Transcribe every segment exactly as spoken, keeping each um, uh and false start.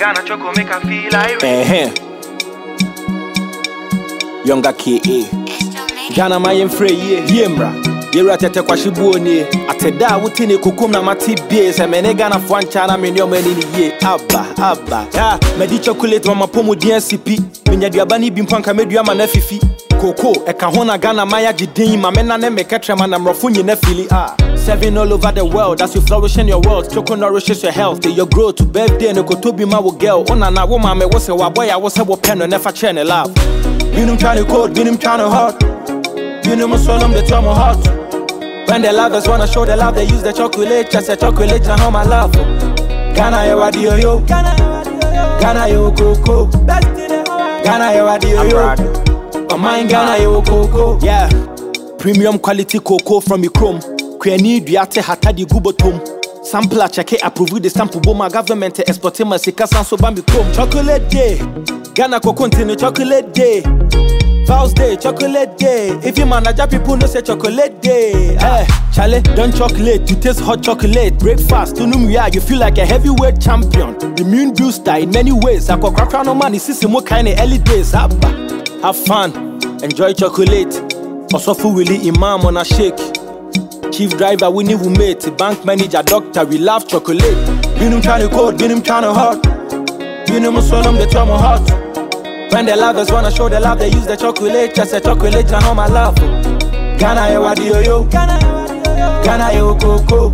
Ghana choco make I feel like eh Younger K A Ghana my free ye yemra Yera tete kwa shibuoni ateda wutini kukum na mati base mene Ghana fo anchana me nyo mani ni ye aba aba ya medi chocolate mama pomu D N C P menya duabani bi mpanka medua ma na fifi koko eka ho na Ghana maya gidin ma mena ne meketrema na mrofo nyina fili ah seven all over the world as you flourish in your world choco nourishes your health your growth to birthday no go to be my girl ona na wo ma me wo se wa boy I wo se wo pen no never chain love binum trying cold binum trying hot binum solemn the time hot. When the lovers wanna show the love, they use the chocolate, just a chocolate and how my love. Ghana yo adio yo, Ghana yo coco, Ghana yo adio yo, oh mine Ghana yo coco, yeah. Premium quality cocoa from your chrome. Kweni duate hatadi gubotum. Sampler check it, approve the sample boma government exporting my sika sanso bambi chrome. Chocolate day, Ghana cocoa continue chocolate day. Vows day, chocolate day. If you manage people no say chocolate day. Eh, Charlie, don't chocolate, you taste hot chocolate. Breakfast, to numia, you feel like a heavyweight champion. Immune booster in many ways. I got crack no money, see more kind of early days. Have fun, enjoy chocolate. Also for Willie Imam on a shake. Chief driver, we need mate. Bank manager, doctor, we love chocolate. Binum trying to cold, binum trying to hot. Binum solemn, the time hot. When the lovers wanna show the love, they use the chocolate, just a chocolate and all my love. Ghana yo adio yo, Ghana yo coco,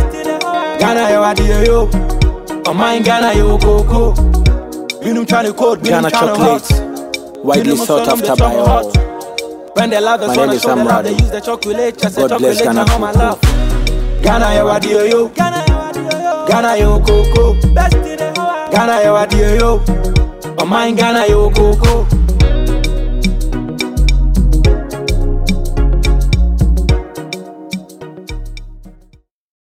Ghana yo adio yo, oh mine Ghana yo coco. Binum trying to code, Ghana chocolates, widely sought after by all. When the lovers wanna show the love, they use the chocolate, just a chocolate and all my love. Ghana yo adio yo, Ghana yo coco, Ghana yo adio yo. Oh mine Ghana yo coco.